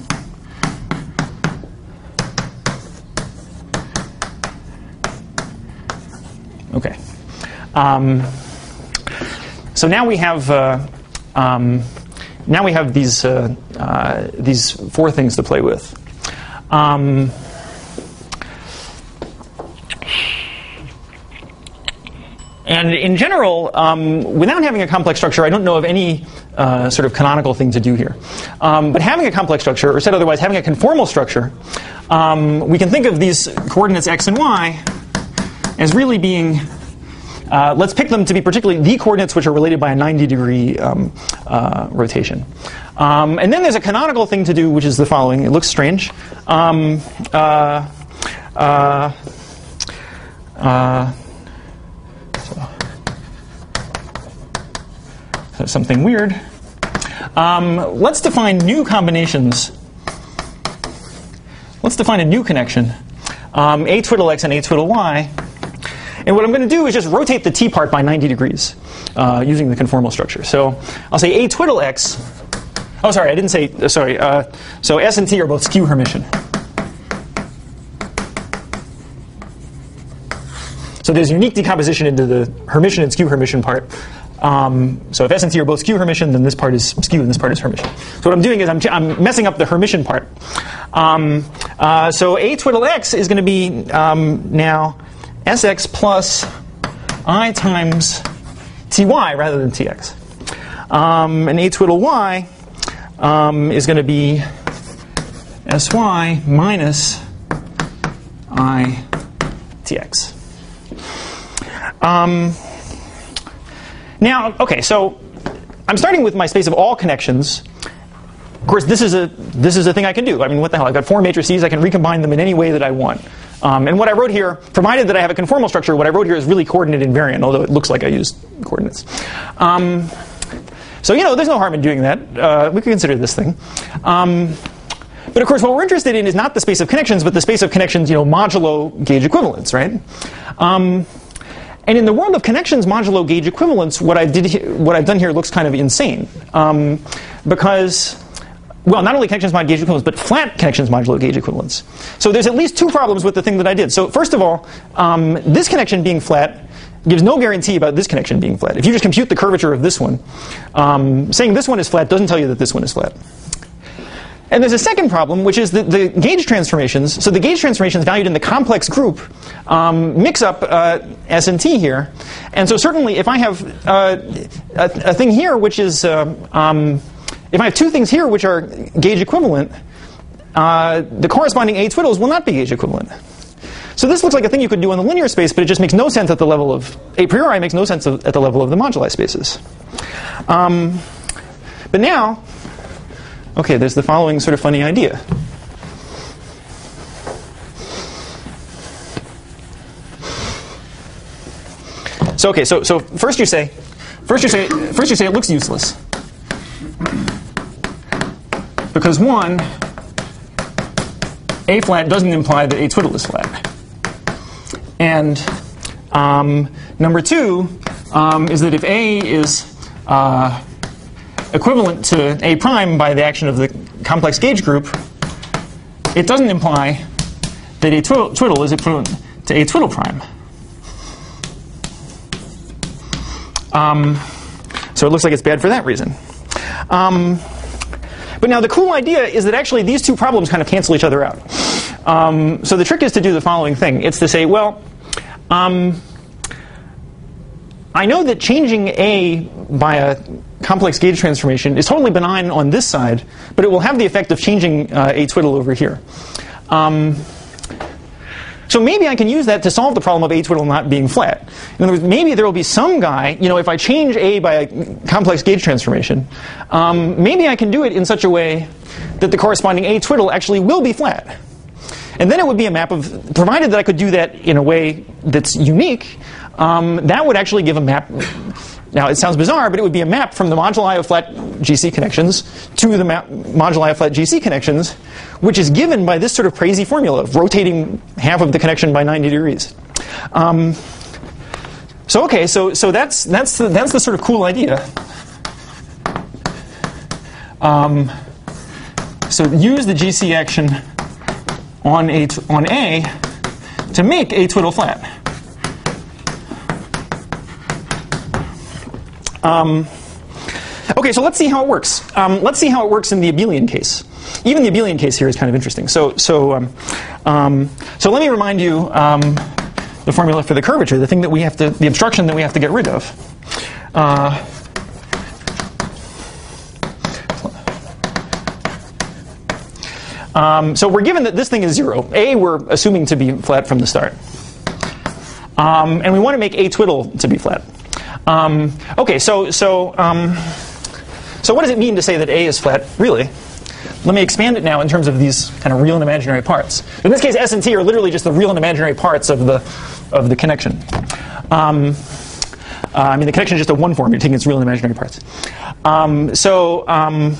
S2: Okay. Um, so now we have uh, um, now we have these uh, uh, these four things to play with. Um, and in general, um, without having a complex structure, I don't know of any uh, sort of canonical thing to do here. Um, but having a complex structure, or said otherwise, having a conformal structure, um, we can think of these coordinates x and y as really being, uh, let's pick them to be particularly the coordinates which are related by a ninety degree um, uh, rotation. Um, and then there's a canonical thing to do, which is the following. It looks strange. Um, uh, uh, uh, so, so something weird. Um, let's define new combinations. Let's define a new connection, um, a twiddle x and a twiddle y. And what I'm going to do is just rotate the t part by ninety degrees uh, using the conformal structure. So I'll say a twiddle x. Oh, sorry, I didn't say, uh, sorry. Uh, so S and T are both skew Hermitian. So there's unique decomposition into the Hermitian and skew Hermitian part. Um, so if S and T are both skew Hermitian, then this part is skew and this part is Hermitian. So what I'm doing is I'm, I'm messing up the Hermitian part. Um, uh, so a twiddle x is going to be um, now Sx plus I times Ty rather than Tx. Um, and a twiddle y um, is going to be Sy minus I Tx. Um, now, okay, so I'm starting with my space of all connections. Of course, this is a this is a thing I can do. I mean, what the hell? I've got four matrices. I can recombine them in any way that I want. Um, and what I wrote here, provided that I have a conformal structure, what I wrote here is really coordinate invariant, although it looks like I used coordinates. Um, so, you know, there's no harm in doing that. Uh, we could consider this thing. Um, but, of course, what we're interested in is not the space of connections, but the space of connections, you know, modulo gauge equivalence, right? Um, and in the world of connections modulo gauge equivalence, what I did, he- what I've done here looks kind of insane. Um, because... Well, not only connections mod gauge equivalence, but flat connections modulo gauge equivalence. So there's at least two problems with the thing that I did. So first of all, um, this connection being flat gives no guarantee about this connection being flat. If you just compute the curvature of this one, um, saying this one is flat doesn't tell you that this one is flat. And there's a second problem, which is that the gauge transformations, so the gauge transformations valued in the complex group um, mix up uh, S and T here. And so certainly if I have uh, a, a thing here which is... Uh, um, If I have two things here which are gauge equivalent, uh, the corresponding a twiddles will not be gauge equivalent. So this looks like a thing you could do in the linear space, but it just makes no sense at the level of, a priori makes no sense of, at the level of the moduli spaces. Um, but now, okay, there's the following sort of funny idea. So okay, so so first you say, first you say, first you say it looks useless. Because one, A flat doesn't imply that A twiddle is flat. And um, number two um, is that if A is uh, equivalent to A prime by the action of the complex gauge group, it doesn't imply that A twiddle, twiddle is equivalent to A twiddle prime. Um, so it looks like it's bad for that reason. Um, But now the cool idea is that actually these two problems kind of cancel each other out. Um, so the trick is to do the following thing. It's to say, well, um, I know that changing A by a complex gauge transformation is totally benign on this side, but it will have the effect of changing uh, A twiddle over here. Um, So maybe I can use that to solve the problem of A twiddle not being flat. In other words, maybe there will be some guy, you know, if I change A by a complex gauge transformation, um, maybe I can do it in such a way that the corresponding A twiddle actually will be flat. And then it would be a map of, provided that I could do that in a way that's unique, um, that would actually give a map. Now, it sounds bizarre, but it would be a map from the moduli of flat G C connections to the map, moduli of flat G C connections, which is given by this sort of crazy formula of rotating half of the connection by ninety degrees. Um, so, okay, so so that's that's the, that's the sort of cool idea. Um, so use the G C action on a on A to make A twiddle flat. Um, okay, so let's see how it works. Um, let's see how it works in the abelian case. Even the abelian case here is kind of interesting. So, so, um, um, so let me remind you um, the formula for the curvature, the thing that we have to, the obstruction that we have to get rid of. Uh, Um, so we're given that this thing is zero. A we're assuming to be flat from the start. Um, and we want to make A twiddle to be flat. Um, okay, so so um, so what does it mean to say that A is flat, really? Let me expand it now in terms of these kind of real and imaginary parts. In this case, S and T are literally just the real and imaginary parts of the of the connection. Um, uh, I mean, the connection is just a one form. You're taking its real and imaginary parts. Um, so. Um,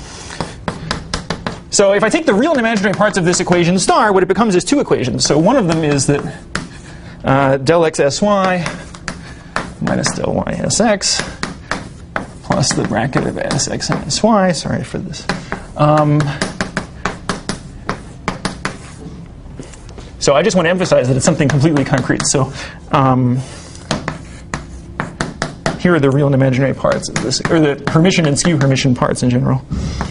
S2: So if I take the real and imaginary parts of this equation star, what it becomes is two equations. So one of them is that uh, del x sy minus del y sx plus the bracket of sx and sy. Sorry for this. Um, so I just want to emphasize that it's something completely concrete. So um, here are the real and imaginary parts of this, or the Hermitian and skew Hermitian parts in general.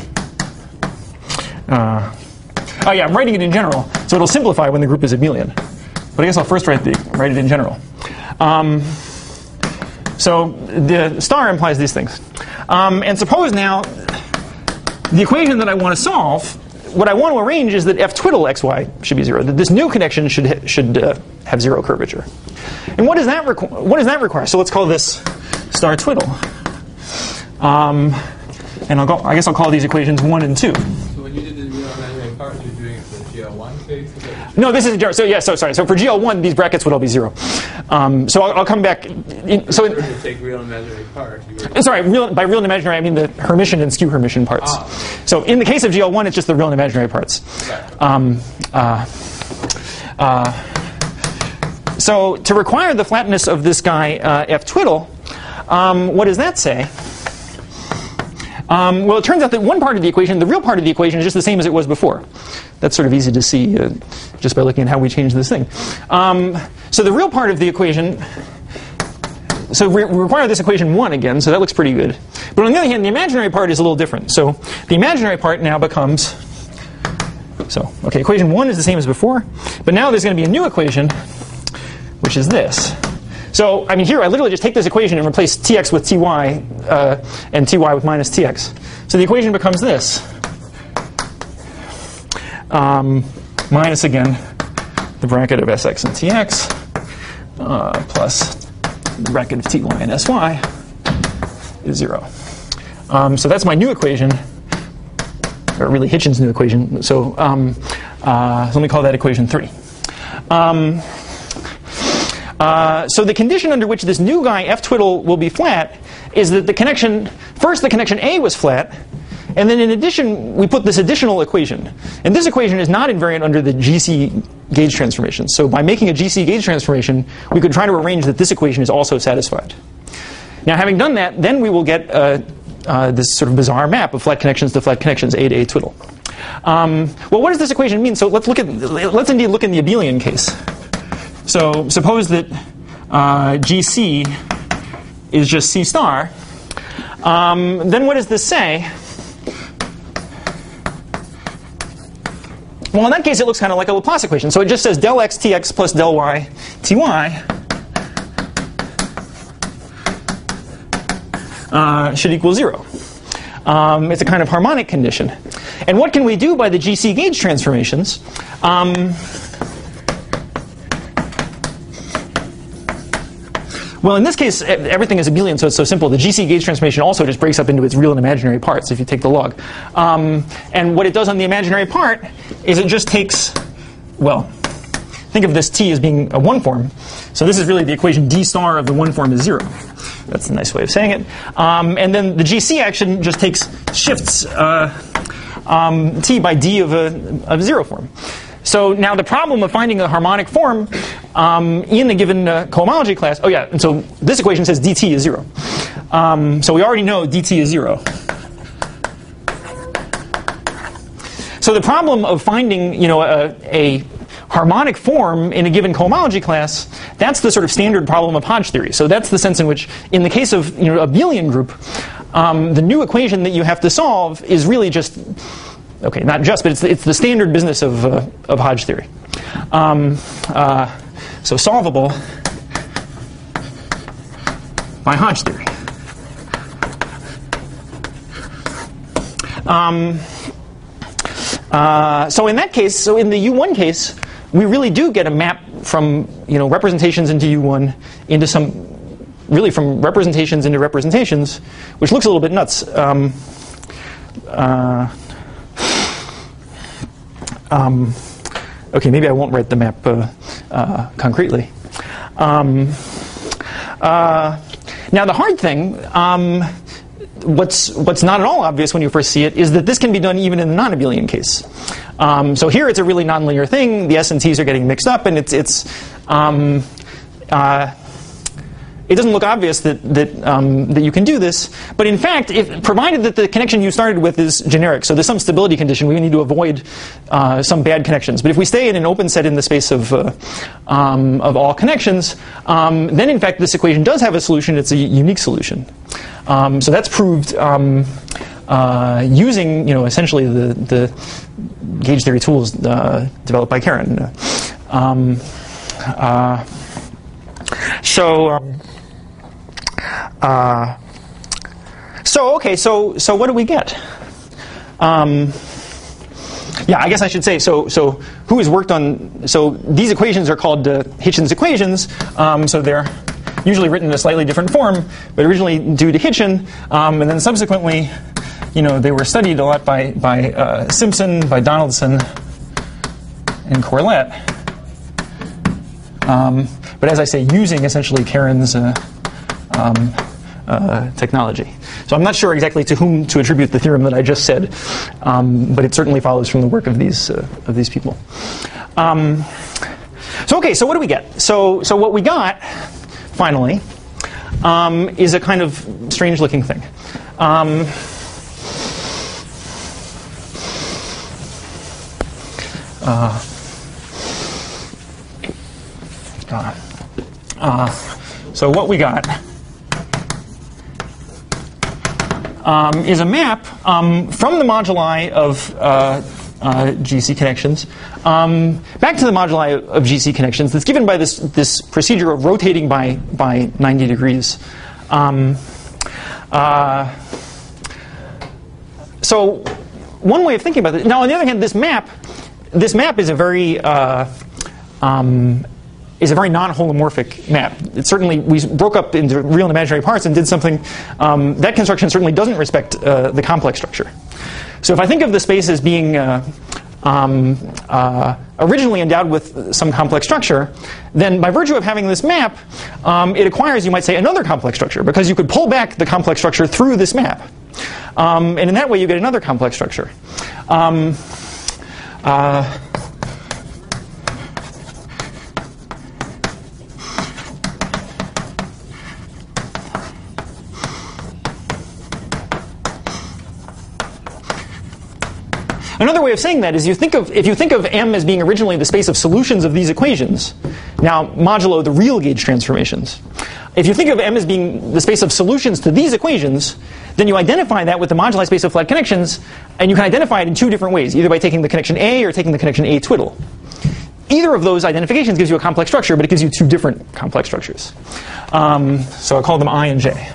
S2: Uh, oh yeah, I'm writing it in general, so it'll simplify when the group is abelian. But I guess I'll first write the write it in general. Um, so the star implies these things. Um, and suppose now the equation that I want to solve, what I want to arrange is that f twiddle xy should be zero. That this new connection should should uh, have zero curvature. And what does that requ- what does that require? So let's call this star twiddle. Um, and I'll go. I guess I'll call these equations one and two.
S3: When you did the real imaginary part, you're doing it for the G L one case?
S2: No, this is a, so yeah. So sorry. So for G L one, these brackets would all be zero. Um, so I'll, I'll come back. In, so in,
S3: to take real imaginary part. You were
S2: sorry, real, by real and imaginary, I mean the Hermitian and skew Hermitian parts.
S3: Ah, okay.
S2: So in the case of G L one, it's just the real and imaginary parts.
S3: Right.
S2: Um, uh, uh, so to require the flatness of this guy uh, f twiddle, um, what does that say? Um, well, it turns out that one part of the equation, the real part of the equation, is just the same as it was before. That's sort of easy to see uh, just by looking at how we changed this thing. Um, so the real part of the equation, so we require this equation one again, so that looks pretty good. But on the other hand, the imaginary part is a little different. So the imaginary part now becomes, so, okay, equation one is the same as before, but now there's going to be a new equation, which is this. So, I mean, here I literally just take this equation and replace tx with ty uh, and ty with minus tx. So the equation becomes this. Um, minus, again, the bracket of sx and tx uh, plus the bracket of ty and sy is zero. Um, so that's my new equation, or really Hitchin's new equation. So um, uh, let me call that equation three. Um, Uh, so the condition under which this new guy f twiddle will be flat is that the connection, first the connection A was flat, and then in addition we put this additional equation. And this equation is not invariant under the G C gauge transformation. So by making a G C gauge transformation, we could try to arrange that this equation is also satisfied. Now having done that, then we will get uh, uh, this sort of bizarre map of flat connections to flat connections, A to A twiddle. Um, well, what does this equation mean? So let's look at, let's indeed look in the abelian case. So suppose that uh, G C is just C star. Um, then what does this say? Well, in that case, it looks kind of like a Laplace equation. So it just says del x tx plus del y ty uh, should equal zero. Um, it's a kind of harmonic condition. And what can we do by the G C gauge transformations? Um, Well, in this case, everything is abelian, so it's so simple. The G C gauge transformation also just breaks up into its real and imaginary parts if you take the log. Um, and what it does on the imaginary part is it just takes, well, think of this t as being a one form. So this is really the equation d star of the one form is zero. That's a nice way of saying it. Um, and then the G C action just takes shifts uh, um, t by d of a, of a zero form. So now the problem of finding a harmonic form um, in a given uh, cohomology class, oh yeah, and so this equation says dt is zero. Um, so we already know dt is zero. So the problem of finding, you know, a, a harmonic form in a given cohomology class, that's the sort of standard problem of Hodge theory. So that's the sense in which, in the case of, you know, a abelian group, um, the new equation that you have to solve is really just, okay, not just, but it's the, it's the standard business of, uh, of Hodge theory. Um, uh, so solvable by Hodge theory. Um, Uh, so in that case, so in the U one case, we really do get a map from, you know, representations into U one into some, really from representations into representations, which looks a little bit nuts. Um, uh, um, okay, maybe I won't write the map uh, uh, concretely. Um, uh, now the hard thing, um, What's what's not at all obvious when you first see it is that this can be done even in the non-abelian case. Um, so here it's a really nonlinear thing. The s and t's are getting mixed up, and it's it's um, uh, it doesn't look obvious that that um, that you can do this. But in fact, if provided that the connection you started with is generic, so there's some stability condition, we need to avoid uh, some bad connections. But if we stay in an open set in the space of uh, um, of all connections, um, then in fact this equation does have a solution. It's a unique solution. Um, so that's proved um, uh, using, you know, essentially the, the gauge theory tools uh, developed by Karen. Um, uh, so, um, uh, so okay, so so what do we get? Um, yeah, I guess I should say. So so who has worked on? So these equations are called uh, Hitchin's equations. Um, so they're usually written in a slightly different form, but originally due to Hitchin, um, and then subsequently, you know, they were studied a lot by by uh, Simpson, by Donaldson, and Corlett. Um, but as I say, using essentially Karen's uh, um, uh, technology. So I'm not sure exactly to whom to attribute the theorem that I just said, um, but it certainly follows from the work of these uh, of these people. Um, so okay, so what do we get? So so what we got, finally, um, is a kind of strange-looking thing. Um, uh, uh, uh, so what we got um, is a map um, from the moduli of uh, uh, G C connections um, back to the moduli of G C connections that's given by this this procedure of rotating by by ninety degrees. Um, uh, so one way of thinking about it. Now, on the other hand, this map this map is a very uh, um, is a very non-holomorphic map. It certainly, we broke up into real and imaginary parts and did something. Um, that construction certainly doesn't respect uh, the complex structure. So if I think of the space as being uh, um, uh, originally endowed with some complex structure, then by virtue of having this map, um, it acquires, you might say, another complex structure, because you could pull back the complex structure through this map. Um, and in that way, you get another complex structure. Um, uh, Another way of saying that is you think of, if you think of M as being originally the space of solutions of these equations, now modulo the real gauge transformations. If you think of M as being the space of solutions to these equations, then you identify that with the moduli space of flat connections, and you can identify it in two different ways, either by taking the connection A or taking the connection A twiddle. Either of those identifications gives you a complex structure, but it gives you two different complex structures. Um, so I call them I and J.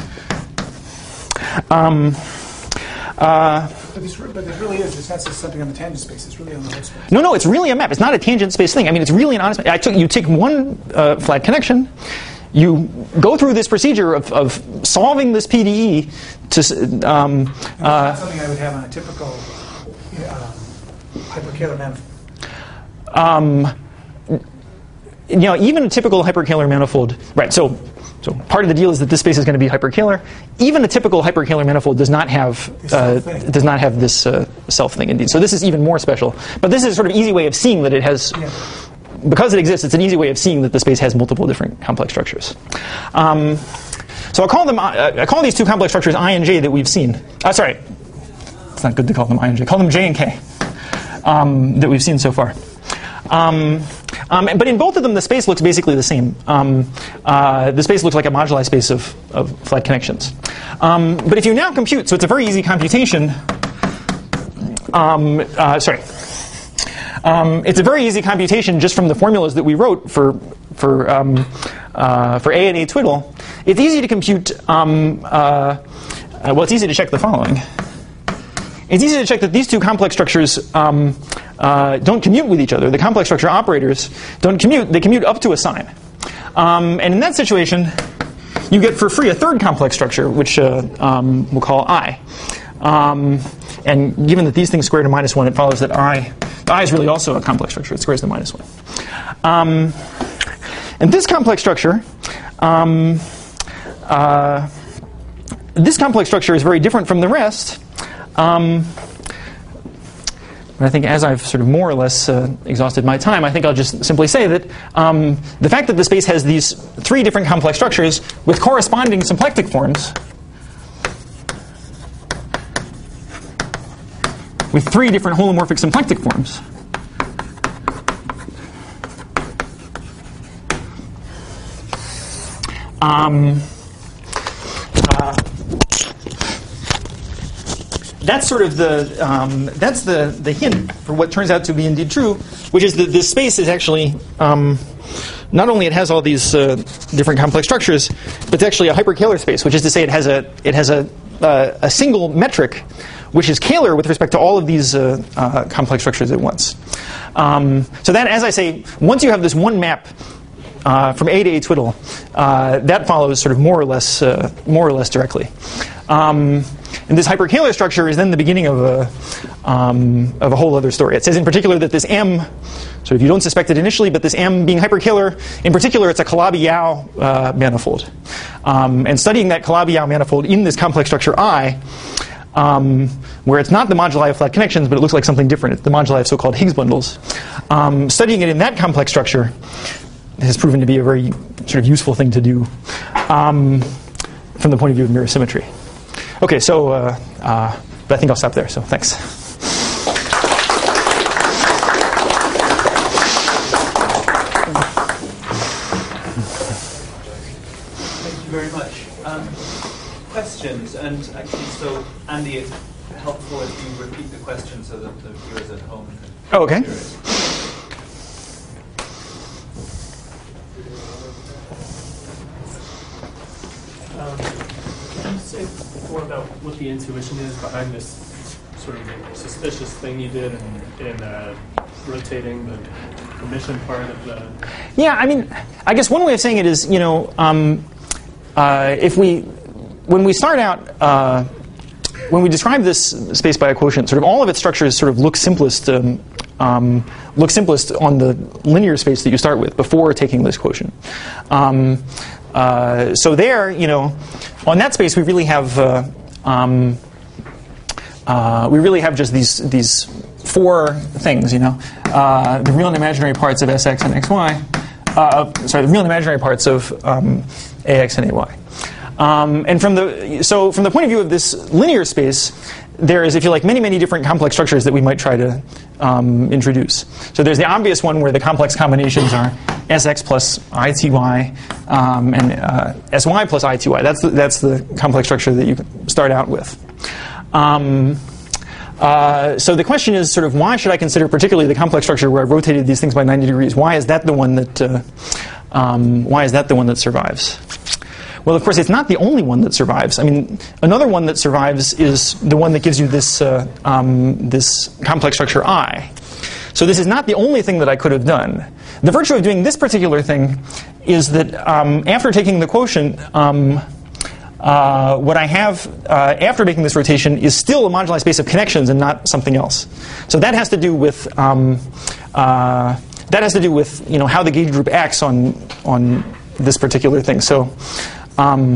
S2: Um, uh,
S4: But this, but this really is, this has something on the tangent space. It's really on the whole space.
S2: No, no, it's really a map. It's not a tangent space thing. I mean, it's really an honest. I took you take one uh, flat connection, you go through this procedure of, of solving this P D E to. Um,
S4: uh, it's not something I would have on a typical uh, hyperkähler manifold. Um,
S2: you know, even a typical hyperkähler manifold, right? So. So part of the deal is that this space is going to be hyperkähler. Even a typical hyperkähler manifold does not have uh, does not have this uh, self thing indeed. So this is even more special. But this is a sort of easy way of seeing that it has, yeah. Because it exists. It's an easy way of seeing that the space has multiple different complex structures. Um, so I call them uh, I call these two complex structures I and J that we've seen. Uh, sorry, it's not good to call them I and J. Call them J and K um, that we've seen so far. Um, um, but in both of them, the space looks basically the same. Um, uh, the space looks like a moduli space of, of flat connections. Um, but if you now compute, so it's a very easy computation. Um, uh, sorry. Um, it's a very easy computation just from the formulas that we wrote for for um, uh, for A and A twiddle. It's easy to compute. Um, uh, uh, well, it's easy to check the following. it's easy to check that these two complex structures um, uh, don't commute with each other. The complex structure operators don't commute. They commute up to a sign. Um, and in that situation, you get for free a third complex structure, which uh, um, we'll call I. Um, and given that these things square to minus one, it follows that I, I is really also a complex structure. It squares to minus one. Um, and this complex structure, um, uh, this complex structure is very different from the rest. Um, I think as I've sort of more or less uh, exhausted my time, I think I'll just simply say that um, the fact that the space has these three different complex structures with corresponding symplectic forms, with three different holomorphic symplectic forms, um, uh, that's sort of the um, that's the the hint for what turns out to be indeed true, which is that this space is actually um, not only it has all these uh, different complex structures, but it's actually a hyperkähler space, which is to say it has a it has a uh, a single metric which is Kähler with respect to all of these uh, uh, complex structures at once. Um, so that, as I say, once you have this one map uh, from A to A twiddle, uh, that follows sort of more or less uh, more or less directly. Um, and this hyperkähler structure is then the beginning of a um, of a whole other story. It says in particular that this M, sort of you don't suspect it initially, but this M being hyperkähler, in particular, it's a Calabi-Yau uh, manifold. Um, and studying that Calabi-Yau manifold in this complex structure I, Um, where it's not the moduli of flat connections, but it looks like something different. It's the moduli of so-called Higgs bundles. Um, studying it in that complex structure has proven to be a very sort of useful thing to do um, from the point of view of mirror symmetry. Okay, so uh, uh, but I think I'll stop there. So thanks.
S1: Thank you very much. Um, questions, and actually, so Andy, it's helpful if you repeat the question so that the viewers at home can
S2: oh, okay.
S1: hear it.
S5: Um, can you say more about what the intuition is behind this sort of suspicious thing you did in, in uh, rotating the emission part of the...
S2: Yeah, I mean, I guess one way of saying it is, you know, um, uh, if we... When we start out, uh, when we describe this space by a quotient, sort of all of its structures sort of look simplest, um, um, look simplest on the linear space that you start with before taking this quotient. Um, uh, so there, you know, on that space we really have uh, um, uh, we really have just these these four things, you know, uh, the real and imaginary parts of Sx and xy. Uh, sorry, the real and imaginary parts of um, Ax and Ay. Um, and from the so from the point of view of this linear space, there is, if you like, many many different complex structures that we might try to um, introduce. So there's the obvious one where the complex combinations are Sx plus Ity um, and uh, Sy plus Ity. That's the, that's the complex structure that you start out with. Um, uh, so the question is sort of why should I consider particularly the complex structure where I've rotated these things by ninety degrees? Why is that the one that uh, um, why is that the one that survives? Well, of course, it's not the only one that survives. I mean, another one that survives is the one that gives you this uh, um, this complex structure I. So this is not the only thing that I could have done. The virtue of doing this particular thing is that um, after taking the quotient, um, uh, what I have uh, after making this rotation is still a moduli space of connections and not something else. So that has to do with um, uh, that has to do with you know how the gauge group acts on on this particular thing. So. Um,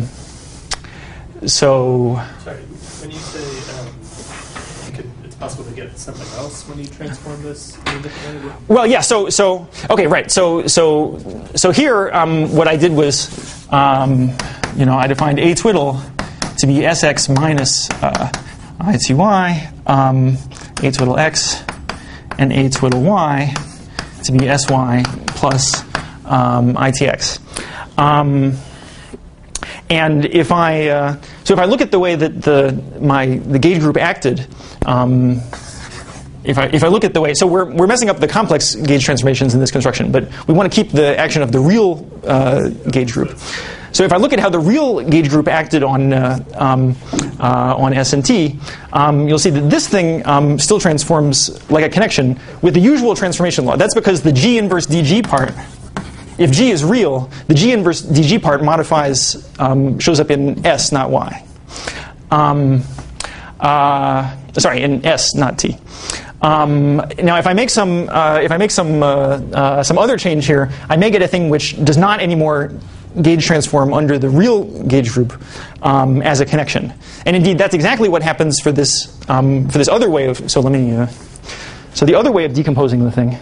S2: so.
S5: Sorry, when you say um, you could, it's possible to get something else when you transform this in a different way?
S2: Well, yeah. So, so okay, right. So, so, so here, um, what I did was, um, you know, I defined A twiddle to be Sx minus uh, Ity, um, A twiddle x, and A twiddle y to be Sy plus um, Itx. Um, And if I uh, so if I look at the way that the my the gauge group acted, um, if I if I look at the way so we're we're messing up the complex gauge transformations in this construction, but we want to keep the action of the real uh, gauge group. so if I look at how the real gauge group acted on uh, um, uh, on S and T, um, you'll see that this thing um, still transforms like a connection with the usual transformation law. That's because the G inverse D G part, if G is real, the G inverse D G part modifies, um, shows up in S, not Y. Um, uh, sorry, in S, not T. Um, now, if I make some, uh, if I make some, uh, uh, some other change here, I may get a thing which does not anymore gauge transform under the real gauge group um, as a connection. And indeed, that's exactly what happens for this, um, for this other way of. So let me. Uh, so the other way of decomposing the thing.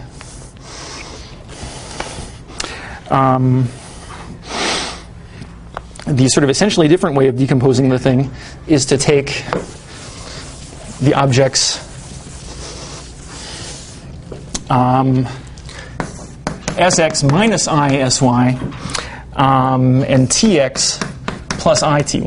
S2: Um, the sort of essentially different way of decomposing the thing is to take the objects um, Sx minus I Sy um, and Tx plus I Ty.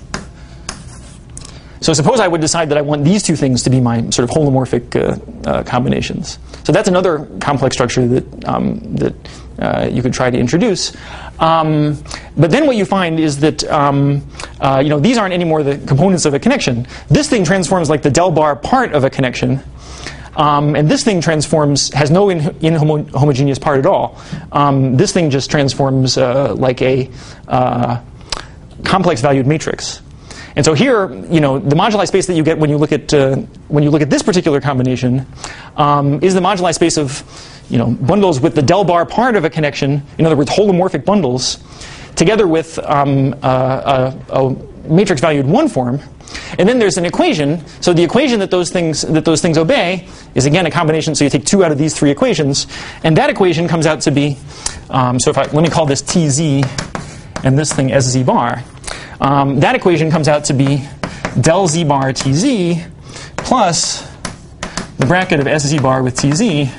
S2: So suppose I would decide that I want these two things to be my sort of holomorphic uh, uh, combinations. So that's another complex structure that um, that uh, you could try to introduce. Um, but then what you find is that um, uh, you know these aren't anymore the components of a connection. This thing transforms like the del bar part of a connection, um, and this thing transforms has no in- inhomogeneous part at all. Um, this thing just transforms uh, like a uh, complex valued matrix. And so here, you know, the moduli space that you get when you look at uh, when you look at this particular combination um, is the moduli space of, you know, bundles with the del bar part of a connection. In other words, holomorphic bundles, together with um, uh, a, a matrix valued one form. And then there's an equation. So the equation that those things that those things obey is again a combination. So you take two out of these three equations, and that equation comes out to be. Um, so if I let me call this T Z, and this thing S Z bar. Um, that equation comes out to be del z bar Tz plus the bracket of S Z bar with Tz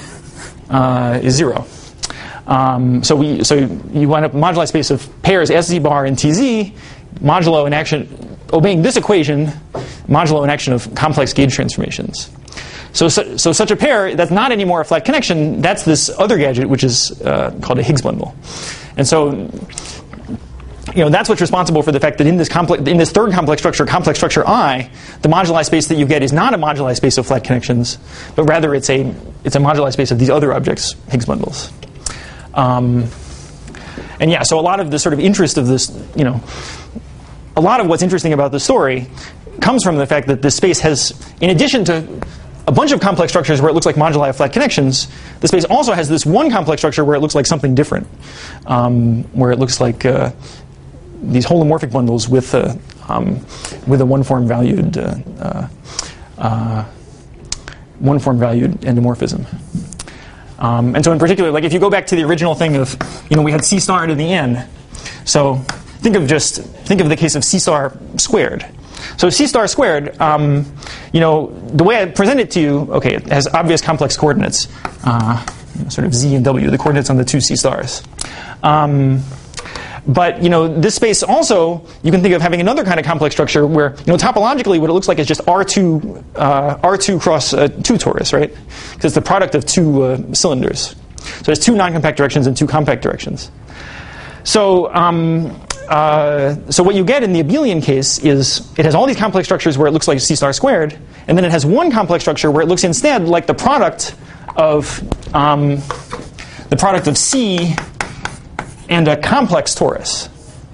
S2: uh, is zero. Um, so we so you wind up moduli space of pairs S Z bar and Tz modulo in action obeying this equation modulo in action of complex gauge transformations. So, so so such a pair that's not anymore a flat connection. That's this other gadget which is uh, called a Higgs bundle, and so. You know, that's what's responsible for the fact that in this complex, in this third complex structure, complex structure I, the moduli space that you get is not a moduli space of flat connections, but rather it's a it's a moduli space of these other objects, Higgs bundles. Um, and yeah, so a lot of the sort of interest of this, you know, a lot of what's interesting about the story comes from the fact that this space has, in addition to a bunch of complex structures where it looks like moduli of flat connections, the space also has this one complex structure where it looks like something different, um, where it looks like uh, these holomorphic bundles with a um, with a one form valued uh, uh, uh, one form valued endomorphism. Um, and so in particular, like if you go back to the original thing of, you know, we had C star to the n. So think of just think of the case of C star squared. So C star squared, um, you know, the way I present it to you, okay, it has obvious complex coordinates, uh, you know, sort of z and w, the coordinates on the two C stars. Um, But, you know, this space also, you can think of having another kind of complex structure where, you know, topologically what it looks like is just R two, uh, R two cross uh, two torus, right? Because it's the product of two uh, cylinders. So there's two non-compact directions and two compact directions. So, um, uh, so what you get in the abelian case is it has all these complex structures where it looks like C star squared, and then it has one complex structure where it looks instead like the product of um, the product of C and a complex torus.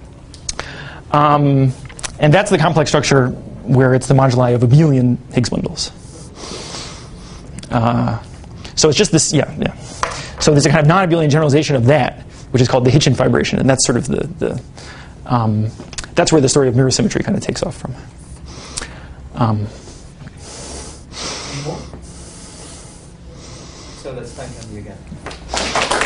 S2: Um, and that's the complex structure where it's the moduli of abelian Higgs bundles. Uh, so it's just this, yeah, yeah. So there's a kind of non-abelian generalization of that, which is called the Hitchin fibration, and that's sort of the, the um, that's where the story of mirror symmetry kind of takes off from. Um,
S1: So let's thank Andy again.